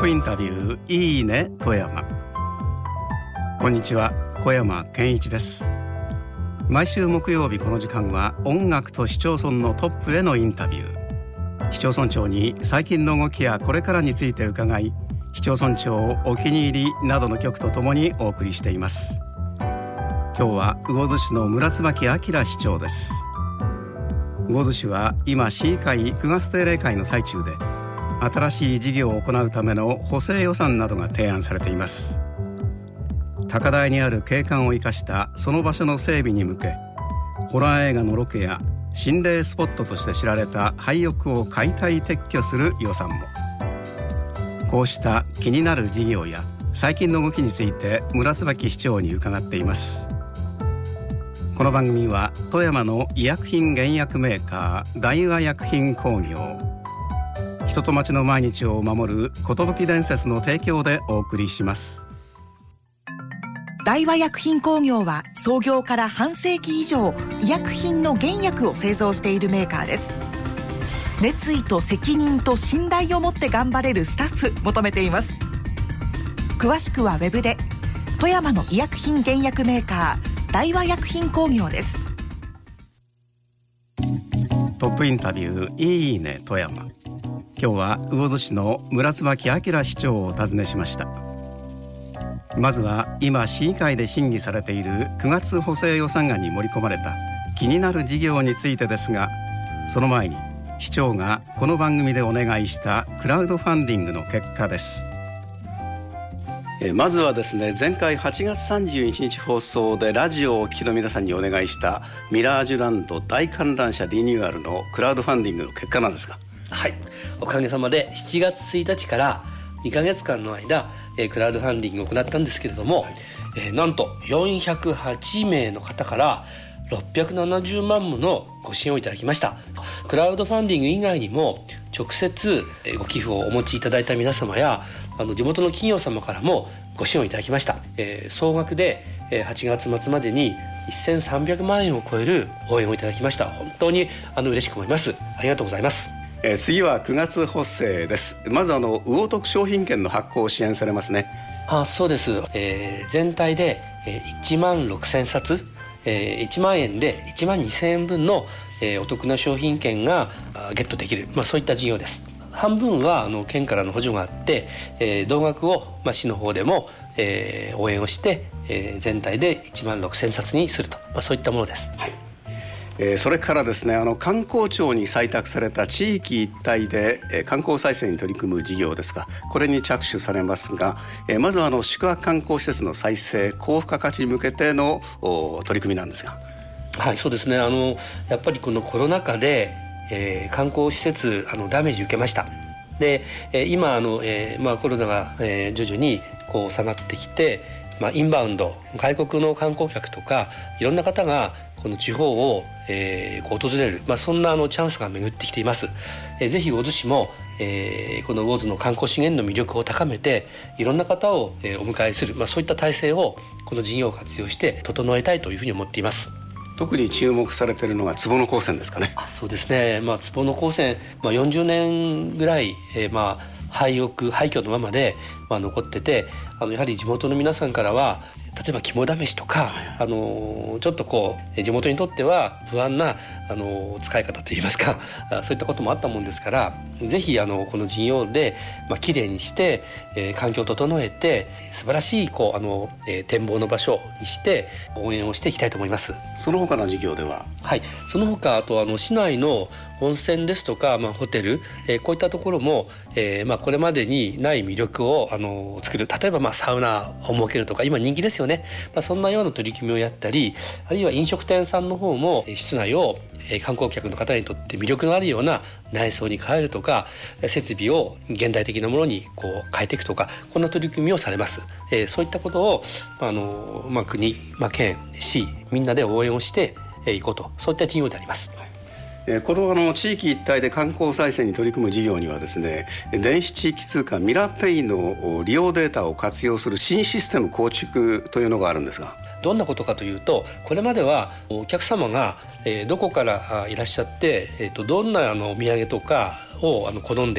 プインタビューいいね富山。こんにちは、小山健一です。毎週木曜日この時間は音楽と市町村のトップへのインタビュー。市町村長に最近の動きやこれからについて伺い、市町村長お気に入りなどの曲とともにお送りしています。今日は魚津市の村椿明市長です。魚津市は今市議会9月定例会の最中で、新しい事業を行うための補正予算などが提案されています。高台にある景観を生かしたその場所の整備に向け、ホラー映画のロケや心霊スポットとして知られた廃屋を解体撤去する予算も。こうした気になる事業や最近の動きについて村椿市長に伺っています。この番組は富山の医薬品原薬メーカー大和薬品工業、人と町の毎日を守る寿伝説の提供でお送りします。 大和薬品工業は創業から半世紀以上、医薬品の原薬を製造しているメーカーです。熱意と責任と信頼を持って頑張れるスタッフ求めています。詳しくはウェブで。富山の医薬品原薬メーカー大和薬品工業です。 トップインタビューいいね富山。今日は魚津市の村椿明市長をお尋ねしました。まずは今市議会で審議されている9月補正予算案に盛り込まれた気になる事業についてですが、その前に市長がこの番組でお願いしたクラウドファンディングの結果です。まずはですね、前回8月31日放送でラジオをお聞きの皆さんにお願いしたミラージュランド大観覧車リニューアルのクラウドファンディングの結果なんですが。 はい、おかげさまで7月1日から2ヶ月間の間、クラウドファンディングを行ったんですけれども、なんと408名の方から670万ものご支援をいただきました。クラウドファンディング以外にも直接ご寄付をお持ちいただいた皆様や地元の企業様からもご支援をいただきました。総額で8月末までに1300万円を超える応援をいただきました。本当に嬉しく思います。ありがとうございます。 次は9月補正です。まず魚徳商品券の発行を支援されますね。 そうです。全体で1万6000冊、1万円で1万2000円分のお得な商品券がゲットできる、そういった事業です。半分は県からの補助があって、同額を市の方でも応援をして、全体で1万6000冊にすると、そういったものです。 はい。それからですね、観光庁に採択された地域一体で観光再生に取り組む事業ですが、これに着手されますが、まずは宿泊観光施設の再生高付加価値に向けての取り組みなんですが。 はい、そうですね。やっぱりこのコロナ禍で、観光施設ダメージ受けました。で、今コロナが、徐々に下がってきて、インバウンド、外国の観光客とかいろんな方がこの地方を、訪れる、そんなチャンスが巡ってきています。ぜひ魚津市も、この魚津の観光資源の魅力を高めていろんな方を、お迎えする、そういった体制をこの事業を活用して整えたいというふうに思っています。 特に注目されているのが坪野高専ですかね。 そうですね。坪野高専、40年ぐらい、廃墟のままで、残ってて、やはり地元の皆さんからは例えば肝試しとか、ちょっと地元にとっては不安な使い方といいますか、そういったこともあったもんですから、ぜひこの事業できれいにして、環境を整えて素晴らしい展望の場所にして応援をしていきたいと思います。 その他の事業では、 はい、その他あと市内の温泉ですとか、ホテル、こういったところも、これまでにない魅力を作る。例えばサウナを設けるとか今人気ですよね。そんなような取り組みをやったり、あるいは飲食店さんの方も室内を観光客の方にとって魅力のあるような内装に変えるとか、設備を現代的なものに変えていくとか、こんな取り組みをされます。そういったことを国、県、市みんなで応援をしていこうと、そういった事業であります。 この地域一体で観光再生に取り組む事業にはですね、電子地域通貨ミラペイの利用データを活用する新システム構築というのがあるんですが、 どんなことかというと、これまではお客様がどこからいらっしゃって、どんなお土産とかを好んで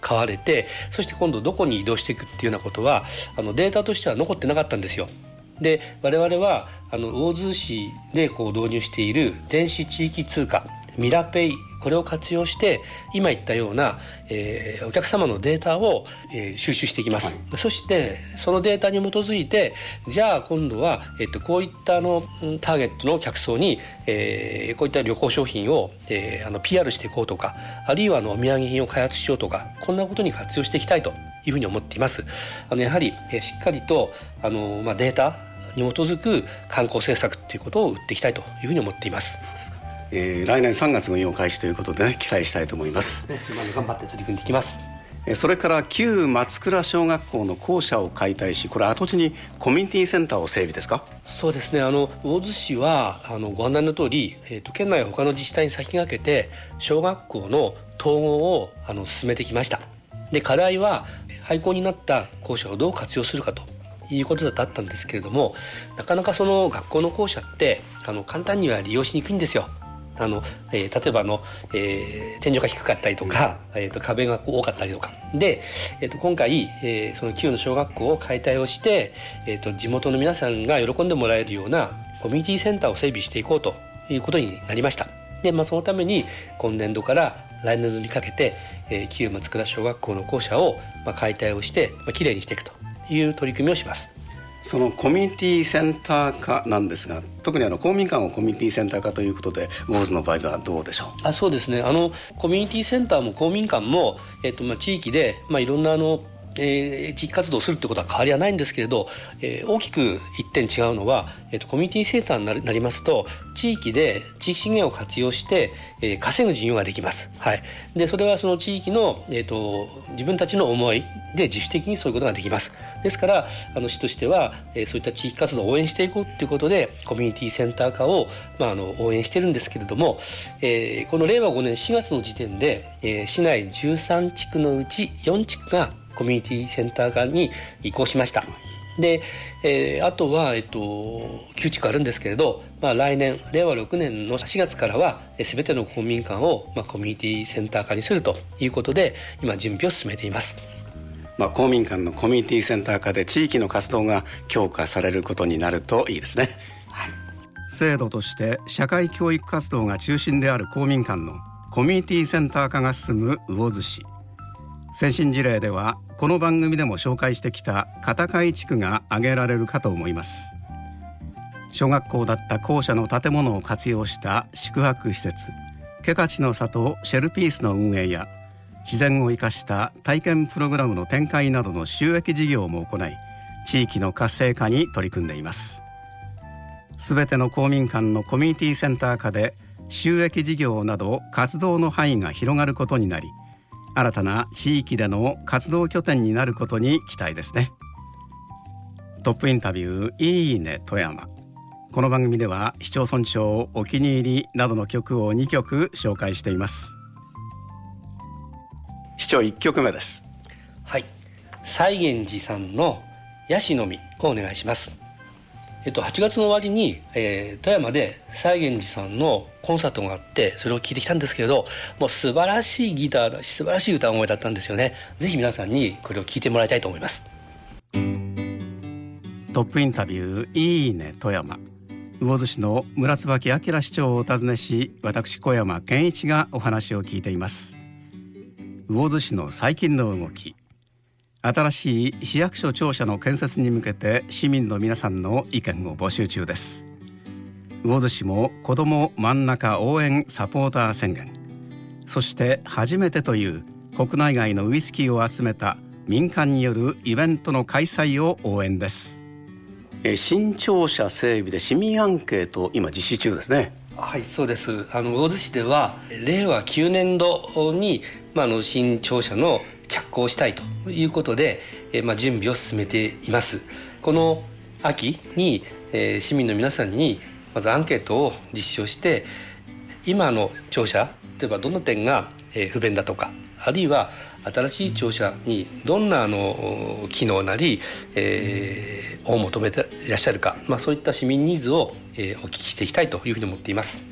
買われて、そして今度どこに移動していくっていうようなことはデータとしては残ってなかったんですよ。で我々は魚津市で導入している電子地域通貨ミラペイ、これを活用して今言ったような、お客様のデータを、収集していきます、そしてそのデータに基づいて、じゃあ今度は、こういったターゲットの客層に、こういった旅行商品を、PR していこうとか、あるいはお土産品を開発しようとか、こんなことに活用していきたいというふうに思っています。やはり、しっかりとデータに基づく観光政策ということを打っていきたいというふうに思っています。 来年3月運用開始ということで、期待したいと思います。 頑張って取り組んでいきます。 それから旧松倉小学校の校舎を解体し、これ跡地にコミュニティセンターを整備ですか？ そうですね、魚津市はご案内の通り、県内他の自治体に先駆けて小学校の統合を進めてきました。で課題は廃校になった校舎をどう活用するかということだったんですけれども、なかなかその学校の校舎って簡単には利用しにくいんですよ。例えば天井が低かったりとか、壁が多かったりとかで、今回、その旧の小学校を解体をして、地元の皆さんが喜んでもらえるようなコミュニティセンターを整備していこうということになりました。で、そのために今年度から来年度にかけて、旧松倉小学校の校舎を解体をして、きれいにしていくという取り組みをします。 そのコミュニティセンター化なんですが、特に公民館をコミュニティセンター化ということで、魚津の場合はどうでしょう？ そうですね、コミュニティセンターも公民館も、地域で、いろんな地域活動をするってことは変わりはないんですけれど、大きく一点違うのは、コミュニティセンターになりますと、地域で地域資源を活用して、稼ぐ事業ができます。でそれはその地域の、自分たちの思いで自主的にそういうことができます。ですから市としては、そういった地域活動を応援していこうということでコミュニティセンター化を、応援しているんですけれども、この令和5年4月の時点で、市内13地区のうち4地区がコミュニティセンター化に移行しました。で、あとは、9地区あるんですけれど、来年令和6年の4月からは全ての公民館を、コミュニティセンター化にするということで今準備を進めています。 公民館のコミュニティセンター化で地域の活動が強化されることになるといいですね。制度として社会教育活動が中心である公民館のコミュニティセンター化が進む魚津市。先進事例ではこの番組でも紹介してきた片貝地区が挙げられるかと思います。小学校だった校舎の建物を活用した宿泊施設ケカチの里シェルピースの運営や、自然を生かした体験プログラムの展開などの収益事業も行い、地域の活性化に取り組んでいます。すべての公民館のコミュニティセンター化で収益事業など活動の範囲が広がることになり、新たな地域での活動拠点になることに期待ですね。トップインタビューいいね富山。この番組では市町村長お気に入りなどの曲を2曲紹介しています。市長1曲目です。 西源寺さんのヤシの実をお願いします。8月の終わりに、富山で西源寺さんのコンサートがあって、それを聞いてきたんですけれど、もう素晴らしいギターだし素晴らしい歌声だったんですよね。ぜひ皆さんにこれを聞いてもらいたいと思います。 トップインタビューいいね富山。魚津市の村椿明市長をお訪ねし、私小山健一がお話を聞いています。魚津市の最近の動き、新しい市役所庁舎の建設に向けて市民の皆さんの意見を募集中です。魚津市も子ども真ん中応援サポーター宣言、そして初めてという国内外のウイスキーを集めた民間によるイベントの開催を応援です。新庁舎整備で市民アンケート今実施中ですね。 そうです。魚津市では令和9年度に、新庁舎の着工したいということで、準備を進めています。この秋に、市民の皆さんにまずアンケートを実施をして、今の庁舎例えばどんな点が不便だとか、あるいは新しい庁舎にどんな機能なり、を求めていらっしゃるか、そういった市民ニーズをお聞きしていきたいというふうに思っています。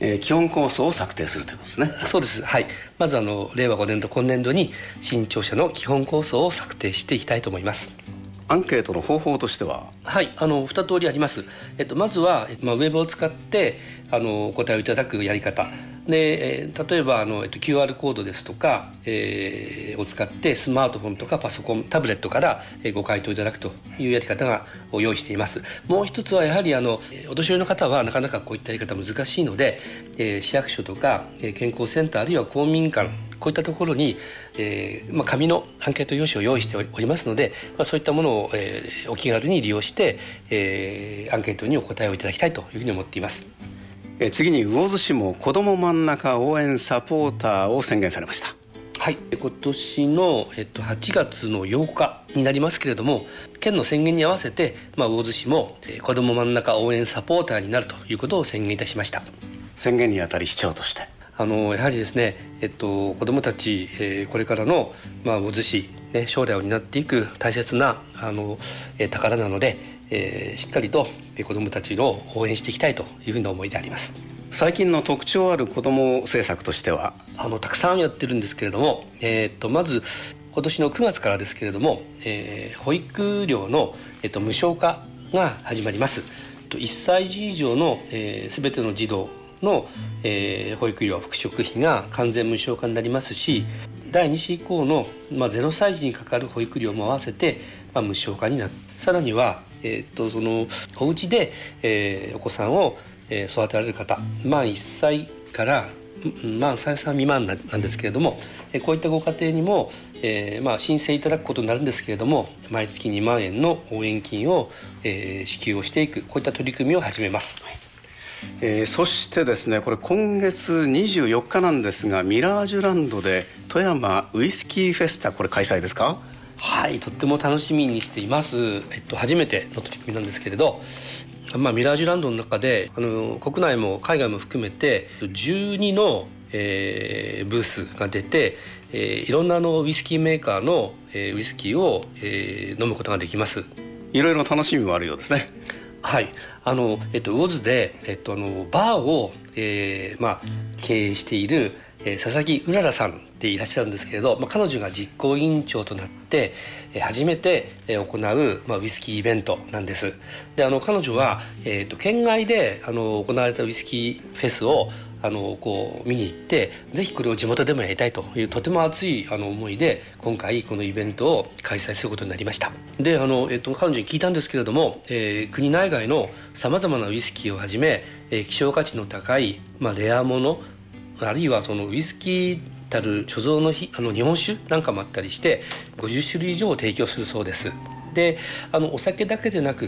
基本構想を策定するということですね。 そうです。はい。まず令和5年度今年度に新庁舎の基本構想を策定していきたいと思います。 アンケートの方法としては、 はい、2通りあります。まずは、ウェブを使ってお答えをいただくやり方で、例えばQR コードですとか、を使ってスマートフォンとかパソコン、タブレットからご回答いただくというやり方を用意しています。もう一つはやはりお年寄りの方はなかなかこういったやり方難しいので、市役所とか健康センターあるいは公民館、こういったところに、紙のアンケート用紙を用意しておりますので、そういったものを、お気軽に利用して、アンケートにお答えをいただきたいというふうに思っています。 次に魚津市も子ども真ん中応援サポーターを宣言されました。 はい、今年の、8月の8日になりますけれども、県の宣言に合わせて、魚津市も、子ども真ん中応援サポーターになるということを宣言いたしました。 宣言にあたり市長としてやはりですね、子どもたち、これからの、魚津市、将来を担っていく大切な宝なので、しっかりと子どもたちを応援していきたいというふうな思いであります。 最近の特徴ある子ども政策としてはたくさんやってるんですけれども、まず今年の9月からですけれども、保育料の、無償化が始まります。1歳児以上の、全ての児童の、保育料服飾費が完全無償化になりますし、第2子以降の、0歳児にかかる保育料も合わせて、無償化になる。さらには、そのお家で、お子さんを、育てられる方、満1歳から満3歳未満なんですけれども、こういったご家庭にも、申請いただくことになるんですけれども、毎月2万円の応援金を、支給をしていく、こういった取り組みを始めます。 そしてですね、これ今月24日なんですが、ミラージュランドで富山ウイスキーフェスタ、これ開催ですか？ はい、とっても楽しみにしています。初めての取り組みなんですけれど、ミラージュランドの中で国内も海外も含めて12の、ブースが出て、いろんなウイスキーメーカーの、ウイスキーを、飲むことができます。 いろいろ楽しみもあるようですね。 はい、魚津で、バーを、経営している、佐々木うららさんでいらっしゃるんですけれど、彼女が実行委員長となって、初めて、行う、ウイスキーイベントなんです。で彼女は、県外で行われたウイスキーフェスを見に行って、ぜひこれを地元でもやりたいというとても熱い思いで今回このイベントを開催することになりました。で彼女に聞いたんですけれども、国内外のさまざまなウイスキーをはじめ、希少価値の高い、レアもの、あるいはそのウイスキーたる貯蔵の日本酒なんかもあったりして、50種類以上を提供するそうです。でお酒だけでなくって、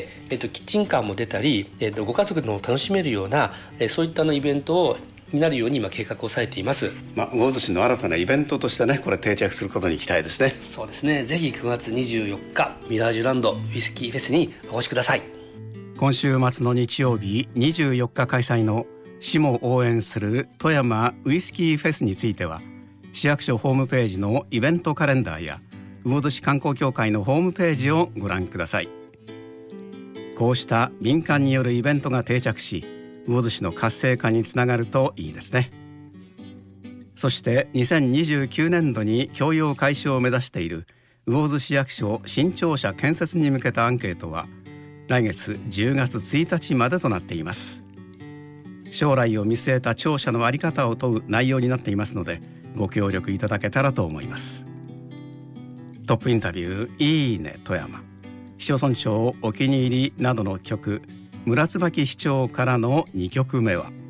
キッチンカーも出たり、ご家族でも楽しめるような、そういったイベントになるように今計画をされています。 魚津市の新たなイベントとしてね、これ定着することに期待ですね。 そうですね。ぜひ9月24日ミラージュランドウイスキーフェスにお越しください。 今週末の日曜日24日開催の市も応援する富山ウイスキーフェスについては、市役所ホームページのイベントカレンダーや魚津市観光協会のホームページをご覧ください。こうした民間によるイベントが定着し、魚津市の活性化につながるといいですね。そして2029年度に供用開始を目指している魚津市役所新庁舎建設に向けたアンケートは来月10月1日までとなっています。将来を見据えた庁舎の在り方を問う内容になっていますので、ご協力いただけたらと思います。トップインタビューいいね富山、市町村長お気に入りなどの曲、村椿市長からの2曲目は、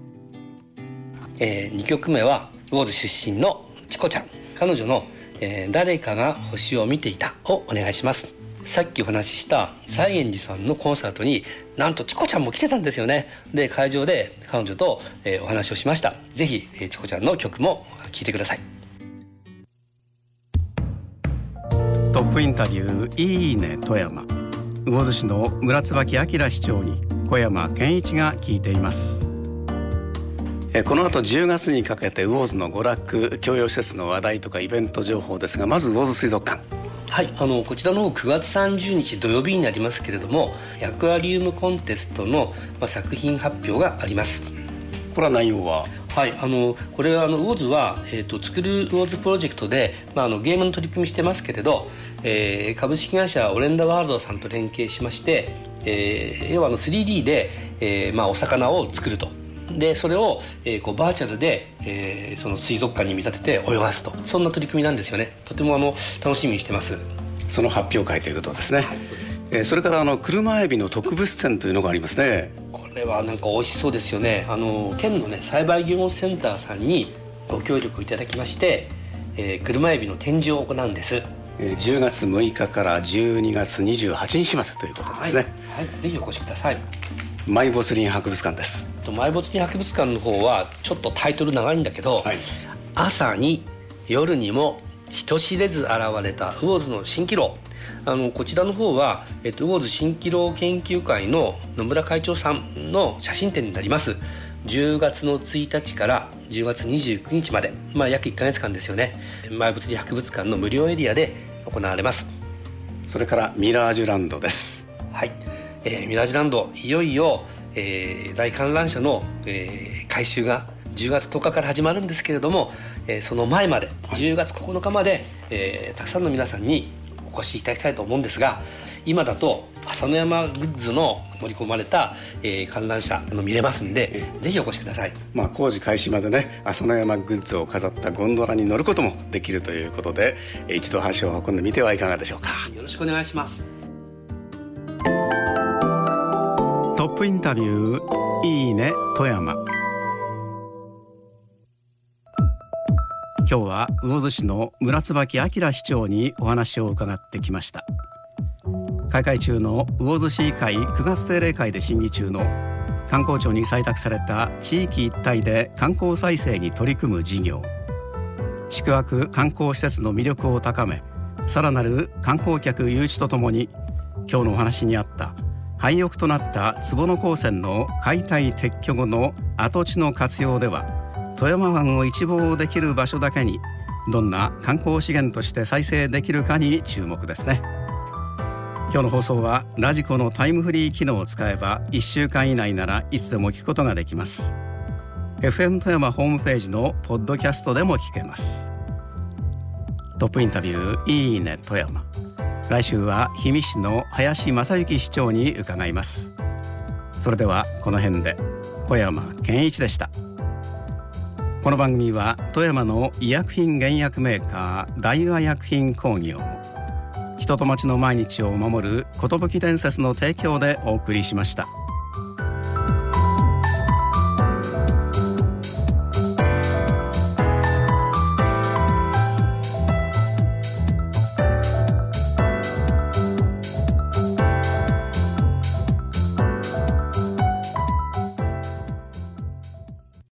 2曲目は魚津出身のチコちゃん、彼女の、誰かが星を見ていたをお願いします。さっきお話しした西園寺さんのコンサートになんとチコちゃんも来てたんですよね。で会場で彼女と、お話をしました。ぜひ、チコちゃんの曲も聴いてください。 トップインタビューいいね富山、魚津市の村椿明市長に小山健一が聞いています。この後10月にかけて魚津の娯楽教養施設の話題とかイベント情報ですが、まず魚津水族館。 はい、こちらの9月30日土曜日になりますけれども、アクアリウムコンテストの、作品発表があります。 これは内容は？ はい、これは魚津は、作る魚津プロジェクトで、ゲームの取り組みしてますけれど、株式会社オレンダワールドさんと連携しまして、要は3D で、お魚を作ると。でそれを、バーチャルで、その水族館に見立てて泳がすと、そんな取り組みなんですよね。とても楽しみにしてます。 その発表会ということですね。 はい、そうです。 それから車エビの特別展というのがありますね。 これはなんか美味しそうですよね。県のね栽培技能センターさんにご協力いただきまして、車エビの展示を行うんです。 10月6日から12月28日までということですね。 はい、ぜひお越しください。 マイボツリン博物館です。 マイボツリン博物館の方はちょっとタイトル長いんだけど、はい、朝に夜にも人知れず現れた魚津の蜃気楼、こちらの方は、魚津蜃気楼研究会の野村会長さんの写真展になります。10月の1日から10月29日まで、約1ヶ月間ですよね。マイボツリン博物館の無料エリアで行われます。 それからミラージュランドです。 はい、ミラージュランドいよいよ、大観覧車の、改修が10月10日から始まるんですけれども、その前まで10月9日まで、たくさんの皆さんにお越しいただきたいと思うんですが、今だと浅野山グッズの盛り込まれた、観覧車見れますんで、ぜひお越しください。 工事開始までね、浅野山グッズを飾ったゴンドラに乗ることもできるということで、一度足を運んでみてはいかがでしょうか。 よろしくお願いします。 トップインタビュー、いいね富山。今日は魚津市の村椿明市長にお話を伺ってきました。開会中の魚津市議会9月定例会で審議中の観光庁に採択された地域一体で観光再生に取り組む事業、宿泊観光施設の魅力を高め、さらなる観光客誘致とともに、今日のお話にあった廃屋となった坪野高専の解体撤去後の跡地の活用では、富山湾を一望できる場所だけにどんな観光資源として再生できるかに注目ですね。今日の放送はラジコのタイムフリー機能を使えば1週間以内ならいつでも聞くことができます。 FM 富山ホームページのポッドキャストでも聞けます。トップインタビュー、いいね富山。来週は氷見市の林正幸市長に伺います。それではこの辺で。小山健一でした。この番組は富山の医薬品原薬メーカー大和薬品工業、人と町の毎日を守る寿伝説の提供でお送りしました。